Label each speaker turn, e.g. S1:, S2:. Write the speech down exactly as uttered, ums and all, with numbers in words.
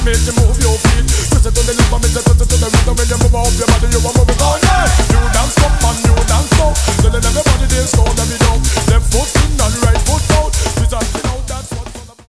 S1: make you move your feet. Twist it on the left and make you